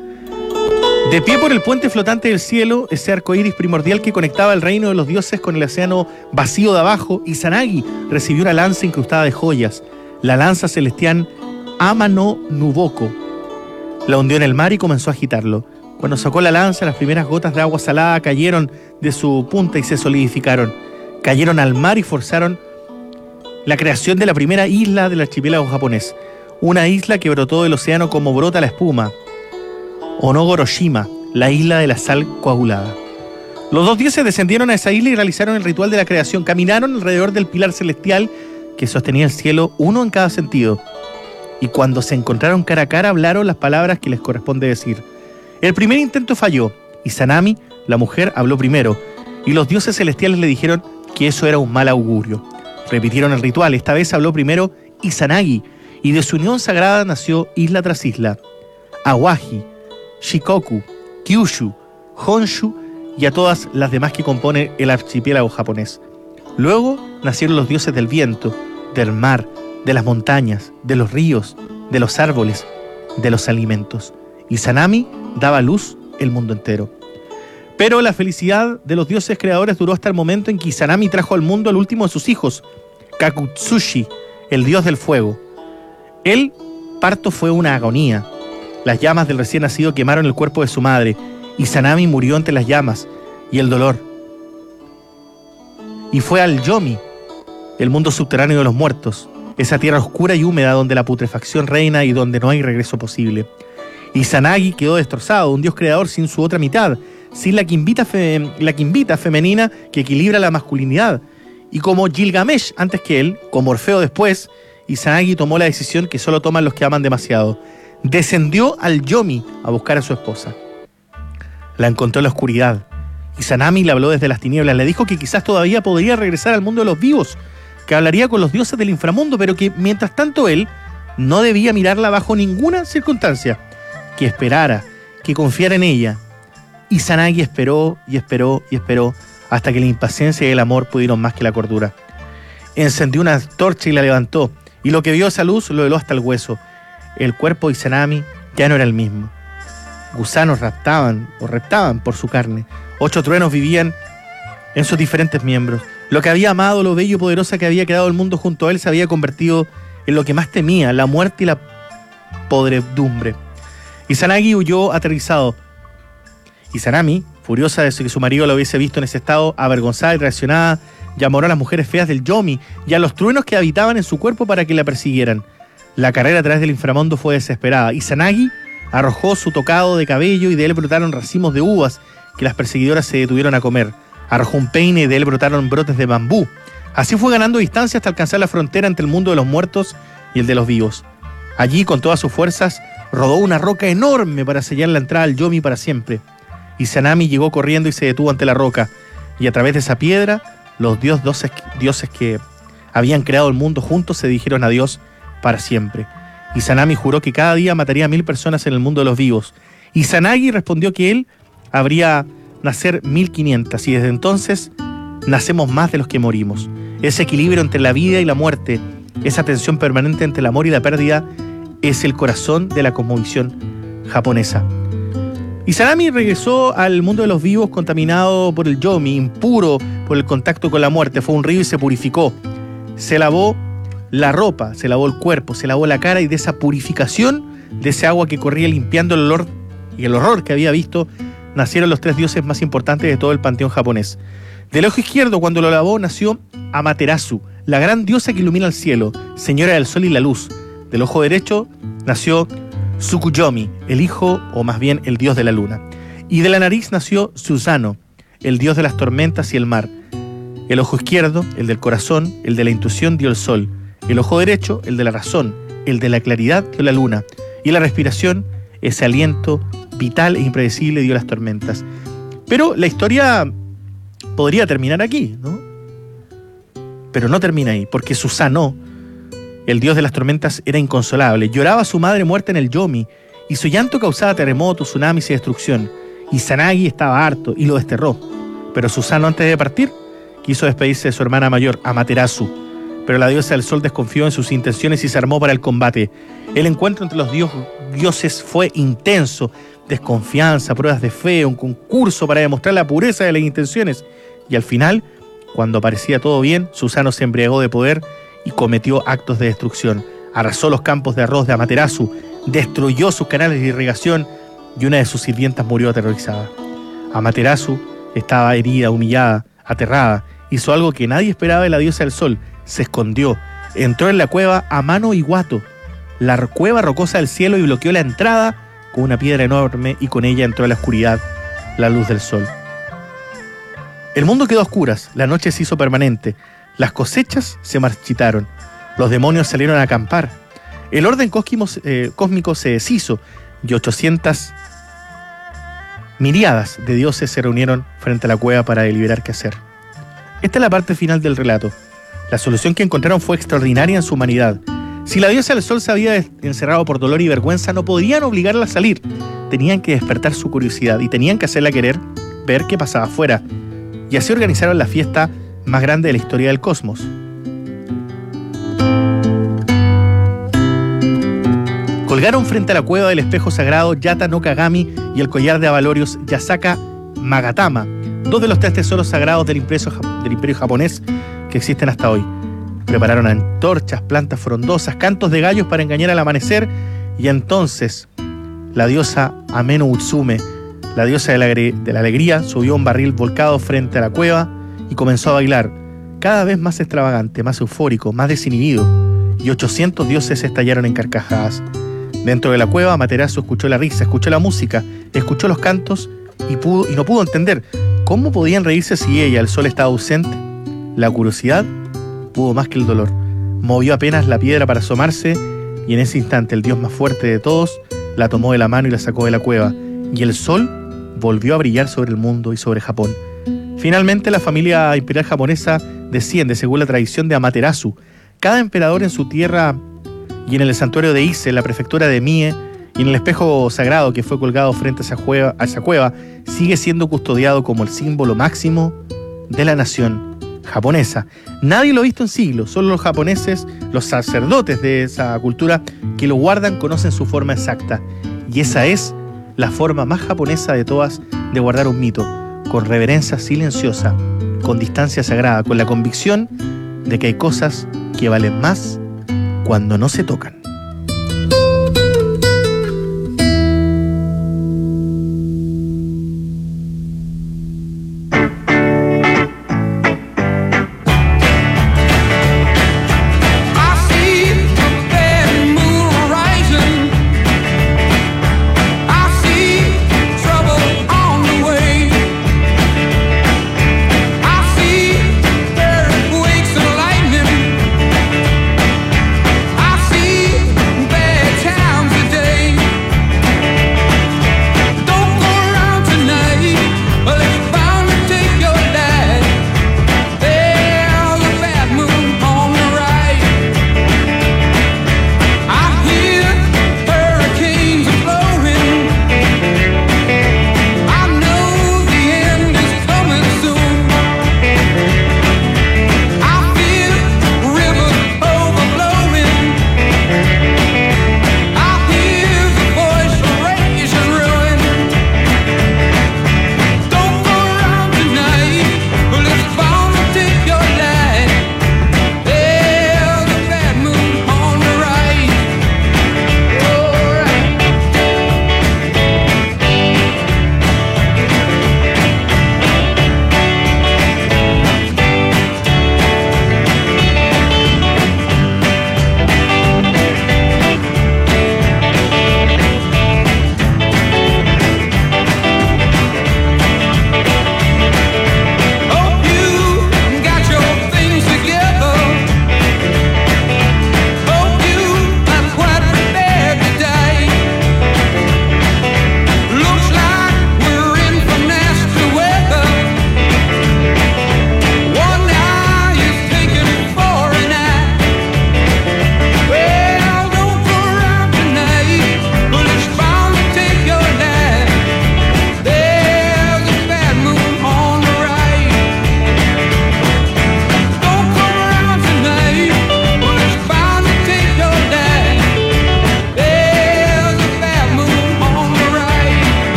De pie por el puente flotante del cielo, ese arco iris primordial que conectaba el reino de los dioses con el océano vacío de abajo, Izanagi recibió una lanza incrustada de joyas, la lanza celestial Ama no Nuboko. La hundió en el mar y comenzó a agitarlo. Cuando sacó la lanza, las primeras gotas de agua salada cayeron de su punta y se solidificaron. Cayeron al mar y forzaron la creación de la primera isla del archipiélago japonés. Una isla que brotó del océano como brota la espuma. Onogoroshima, la isla de la sal coagulada. Los dos dioses descendieron a esa isla y realizaron el ritual de la creación. Caminaron alrededor del pilar celestial que sostenía el cielo, uno en cada sentido. Y cuando se encontraron cara a cara, hablaron las palabras que les corresponde decir. El primer intento falló. Izanami, la mujer, habló primero, y los dioses celestiales le dijeron que eso era un mal augurio. Repitieron el ritual. Esta vez habló primero Izanagi, y de su unión sagrada nació isla tras isla. Awaji, Shikoku, Kyushu, Honshu y a todas las demás que componen el archipiélago japonés. Luego nacieron los dioses del viento, del mar, de las montañas, de los ríos, de los árboles, de los alimentos. Izanami daba a luz el mundo entero. Pero la felicidad de los dioses creadores duró hasta el momento en que Izanami trajo al mundo al último de sus hijos, Kakutsushi, el dios del fuego. El parto fue una agonía. Las llamas del recién nacido quemaron el cuerpo de su madre. Izanami murió entre las llamas y el dolor. Y fue al Yomi, el mundo subterráneo de los muertos, esa tierra oscura y húmeda donde la putrefacción reina y donde no hay regreso posible. Izanagi quedó destrozado, un dios creador sin su otra mitad, sin la quimbita femenina que equilibra la masculinidad. Y como Gilgamesh antes que él, como Orfeo después, Izanagi tomó la decisión que solo toman los que aman demasiado. Descendió al Yomi a buscar a su esposa. La encontró en la oscuridad. Izanami le habló desde las tinieblas, le dijo que quizás todavía podría regresar al mundo de los vivos, que hablaría con los dioses del inframundo, pero que mientras tanto él no debía mirarla bajo ninguna circunstancia, que esperara, que confiara en ella. Izanagi esperó y esperó y esperó hasta que la impaciencia y el amor pudieron más que la cordura. Encendió una torcha y la levantó, y lo que vio esa luz lo heló hasta el hueso. El cuerpo de Izanami ya no era el mismo. Gusanos reptaban por su carne. 8 truenos vivían en sus diferentes miembros. Lo que había amado, lo bello y poderosa que había quedado el mundo junto a él, se había convertido en lo que más temía, la muerte y la podredumbre. Izanagi huyó aterrorizado. Izanami, furiosa de que su marido lo hubiese visto en ese estado, avergonzada y traicionada, llamó a las mujeres feas del Yomi y a los truenos que habitaban en su cuerpo para que la persiguieran. La carrera a través del inframundo fue desesperada. Izanagi arrojó su tocado de cabello y de él brotaron racimos de uvas que las perseguidoras se detuvieron a comer. Arrojó un peine y de él brotaron brotes de bambú. Así fue ganando distancia hasta alcanzar la frontera entre el mundo de los muertos y el de los vivos. Allí, con todas sus fuerzas, rodó una roca enorme para sellar la entrada al Yomi para siempre. Izanami llegó corriendo y se detuvo ante la roca, y a través de esa piedra, los dioses que habían creado el mundo juntos se dirigieron a Dios para siempre. Izanami juró que cada día mataría a 1000 personas en el mundo de los vivos. Izanagi respondió que él habría nacer 1500 y desde entonces nacemos más de los que morimos. Ese equilibrio entre la vida y la muerte, esa tensión permanente entre el amor y la pérdida, es el corazón de la cosmovisión japonesa. Izanami regresó al mundo de los vivos contaminado por el Yomi, impuro por el contacto con la muerte. Fue a un río y se purificó. Se lavó la ropa, se lavó el cuerpo, se lavó la cara, y de esa purificación, de ese agua que corría limpiando el olor y el horror que había visto, nacieron los 3 dioses más importantes de todo el panteón japonés. Del ojo izquierdo, cuando lo lavó, nació Amaterasu, la gran diosa que ilumina el cielo, señora del sol y la luz. Del ojo derecho nació Tsukuyomi, el hijo, o más bien el dios de la luna. Y de la nariz nació Susano, el dios de las tormentas y el mar. El ojo izquierdo, el del corazón, el de la intuición, dio el sol. El ojo derecho, el de la razón, el de la claridad, dio la luna. Y la respiración, ese aliento vital e impredecible, dio las tormentas. Pero la historia podría terminar aquí, ¿no? Pero no termina ahí, porque Susano, el dios de las tormentas, era inconsolable. Lloraba a su madre muerta en el Yomi, y su llanto causaba terremotos, tsunamis y destrucción. Y Izanagi estaba harto y lo desterró. Pero Susano, antes de partir, quiso despedirse de su hermana mayor, Amaterasu. Pero la diosa del sol desconfió en sus intenciones y se armó para el combate. El encuentro entre los dioses fue intenso. Desconfianza, pruebas de fe, un concurso para demostrar la pureza de las intenciones. Y al final, cuando parecía todo bien, Susano se embriagó de poder y cometió actos de destrucción. Arrasó los campos de arroz de Amaterasu, destruyó sus canales de irrigación y una de sus sirvientas murió aterrorizada. Amaterasu estaba herida, humillada, aterrada. Hizo algo que nadie esperaba de la diosa del sol. Se escondió. Entró en la cueva Amano Iwato, la cueva rocosa del cielo, y bloqueó la entrada con una piedra enorme, y con ella entró a la oscuridad la luz del sol. El mundo quedó a oscuras, la noche se hizo permanente, las cosechas se marchitaron, los demonios salieron a acampar, el orden cósmico se deshizo, y 800 miriadas de dioses se reunieron frente a la cueva para deliberar qué hacer. Esta es la parte final del relato. La solución que encontraron fue extraordinaria en su humanidad. Si la diosa del sol se había encerrado por dolor y vergüenza, no podrían obligarla a salir. Tenían que despertar su curiosidad y tenían que hacerla querer ver qué pasaba afuera. Y así organizaron la fiesta más grande de la historia del cosmos. Colgaron frente a la cueva del espejo sagrado Yata no Kagami y el collar de abalorios Yasaka Magatama, dos de los 3 tesoros sagrados del imperio japonés que existen hasta hoy. Prepararon antorchas, plantas frondosas, cantos de gallos para engañar al amanecer, y entonces la diosa Ameno Utsume, la diosa de la alegría, subió un barril volcado frente a la cueva y comenzó a bailar, cada vez más extravagante, más eufórico, más desinhibido, y 800 dioses estallaron en carcajadas. Dentro de la cueva, Amaterasu escuchó la risa, escuchó la música, escuchó los cantos y no pudo entender cómo podían reírse si ella, el sol, estaba ausente. La curiosidad pudo más que el dolor. Movió apenas la piedra para asomarse, y en ese instante el dios más fuerte de todos la tomó de la mano y la sacó de la cueva, y el sol volvió a brillar sobre el mundo y sobre Japón. Finalmente, la familia imperial japonesa desciende según la tradición de Amaterasu. Cada emperador en su tierra y en el santuario de Ise, en la prefectura de Mie, y en el espejo sagrado que fue colgado frente a esa cueva, sigue siendo custodiado como el símbolo máximo de la nación japonesa. Nadie lo ha visto en siglos, solo los japoneses, los sacerdotes de esa cultura que lo guardan, conocen su forma exacta. Y esa es la forma más japonesa de todas de guardar un mito, con reverencia silenciosa, con distancia sagrada, con la convicción de que hay cosas que valen más cuando no se tocan. See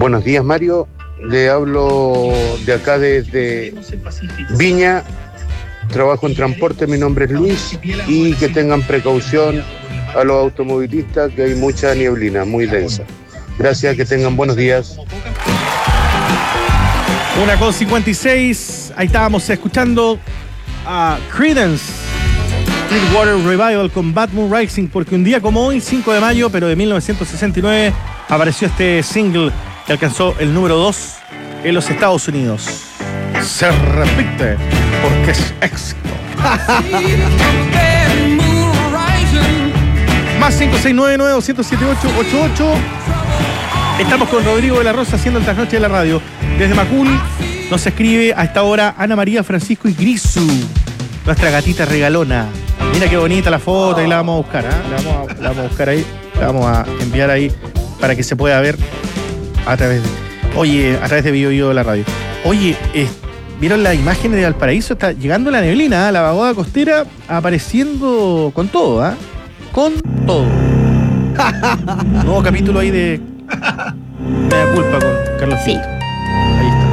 Buenos días, Mario. Le hablo de acá desde Viña. Trabajo en transporte, mi nombre es Luis, y que tengan precaución a los automovilistas, que hay mucha nieblina, muy densa. Gracias, que tengan buenos días. 1:56, ahí estábamos escuchando a Creedence Clearwater Revival con Bad Moon Rising, porque un día como hoy, 5 de mayo, pero de 1969, apareció este single que alcanzó el número 2 en los Estados Unidos. Se repite porque es éxito. Más 569-900-7888. Estamos con Rodrigo de la Rosa haciendo el trasnoche de la radio. Desde Macul nos escribe a esta hora Ana María, Francisco y Grisu, nuestra gatita regalona. Mira qué bonita la foto, y la vamos a buscar, ¿eh? La vamos a buscar ahí, la vamos a enviar ahí para que se pueda ver a través de Bio de la radio. Oye, ¿vieron las imágenes de Valparaíso? Está llegando la neblina, ¿eh? La vaguada costera apareciendo con todo, ¿eh? Con todo. Nuevo capítulo ahí de Me da culpa con Carlos Pinto. Ahí está.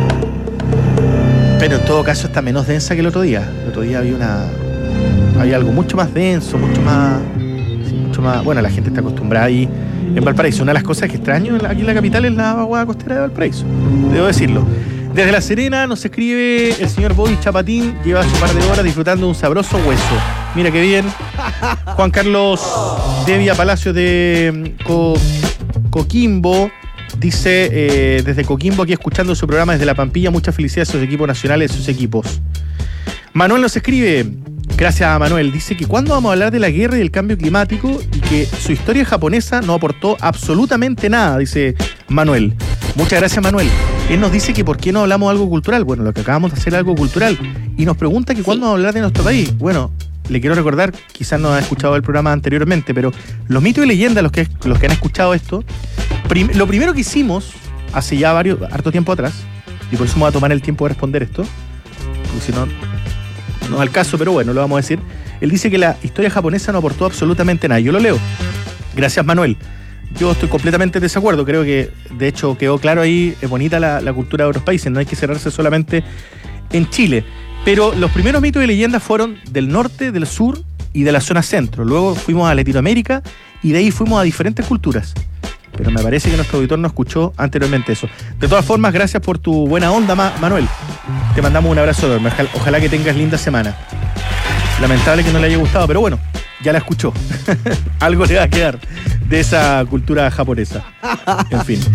Pero en todo caso está menos densa que el otro día. El otro día había algo mucho más denso, mucho más. Bueno, la gente está acostumbrada ahí en Valparaíso. Una de las cosas que extraño aquí en la capital es la vaguada costera de Valparaíso. Debo decirlo. Desde La Serena nos escribe el señor Bobby Chapatín. Lleva su par de horas disfrutando de un sabroso hueso. Mira qué bien. Juan Carlos Devia Palacios de Coquimbo dice, desde Coquimbo, aquí escuchando su programa desde La Pampilla. Muchas felicidades a sus equipos nacionales, a sus equipos. Manuel nos escribe, gracias a Manuel, dice que cuando vamos a hablar de la guerra y el cambio climático y que su historia japonesa no aportó absolutamente nada, dice Manuel. Muchas gracias, Manuel. Él nos dice que por qué no hablamos de algo cultural. Bueno, lo que acabamos de hacer es algo cultural. Y nos pregunta que cuándo vamos a hablar de nuestro país. Bueno, le quiero recordar, quizás no ha escuchado el programa anteriormente, pero los mitos y leyendas, los que han escuchado esto, lo primero que hicimos hace ya harto tiempo atrás, y por eso me voy a tomar el tiempo de responder esto, porque si no es al caso, pero bueno, lo vamos a decir. Él dice que la historia japonesa no aportó absolutamente nada. Yo lo leo. Gracias, Manuel. Yo estoy completamente en desacuerdo. Creo que, de hecho, quedó claro ahí, es bonita la cultura de otros países. No hay que cerrarse solamente en Chile. Pero los primeros mitos y leyendas fueron del norte, del sur y de la zona centro. Luego fuimos a Latinoamérica y de ahí fuimos a diferentes culturas. Pero me parece que nuestro auditor no escuchó anteriormente eso. De todas formas, gracias por tu buena onda, Manuel. Te mandamos un abrazo enorme. Ojalá que tengas linda semana. Lamentable que no le haya gustado, pero bueno, ya la escuchó. Algo le va a quedar de esa cultura japonesa. En fin.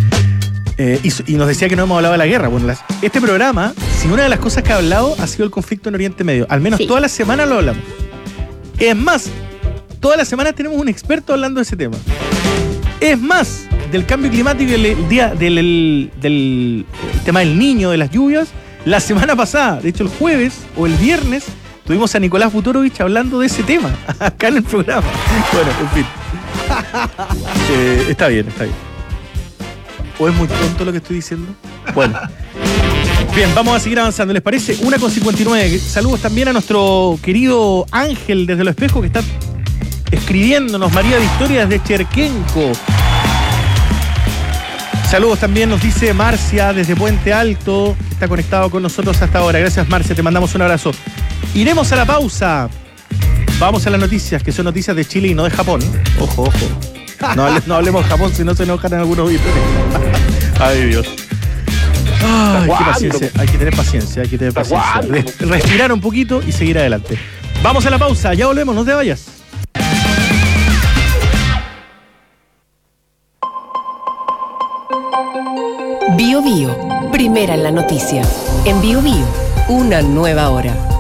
Y nos decía que no hemos hablado de la guerra. Bueno, este programa, si una de las cosas que ha hablado ha sido el conflicto en Oriente Medio. Al menos toda la semana lo hablamos. Es más, toda la semana tenemos un experto hablando de ese tema. Es más, del cambio climático y del tema del niño, de las lluvias, la semana pasada, de hecho el jueves o el viernes, tuvimos a Nicolás Butorovich hablando de ese tema, acá en el programa. Bueno, en fin. Está bien. ¿O es muy tonto lo que estoy diciendo? Bueno. Bien, vamos a seguir avanzando. ¿Les parece? 1:59. Saludos también a nuestro querido Ángel desde Los Espejos, que está escribiéndonos. María Victoria desde Cherquenco. Saludos también, nos dice Marcia desde Puente Alto, que está conectado con nosotros hasta ahora. Gracias, Marcia, te mandamos un abrazo. Iremos a la pausa. Vamos a las noticias, que son noticias de Chile y no de Japón. Ojo. No hablemos de Japón, si no se enojan en algunos auditores. Ay, Dios. Ay, qué paciencia. Hay que tener paciencia. Respirar un poquito y seguir adelante. Vamos a la pausa, ya volvemos, no te vayas. Bio, primera en la noticia. En Bio, una nueva hora.